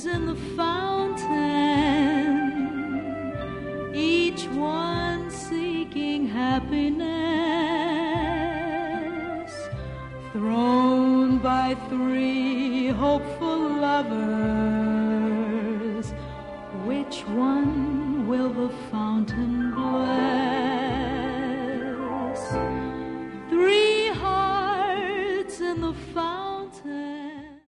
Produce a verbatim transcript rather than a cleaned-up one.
swans in the fountain, each one seeking happiness, thrown by three hopeful lovers. Which one will the fountain bless?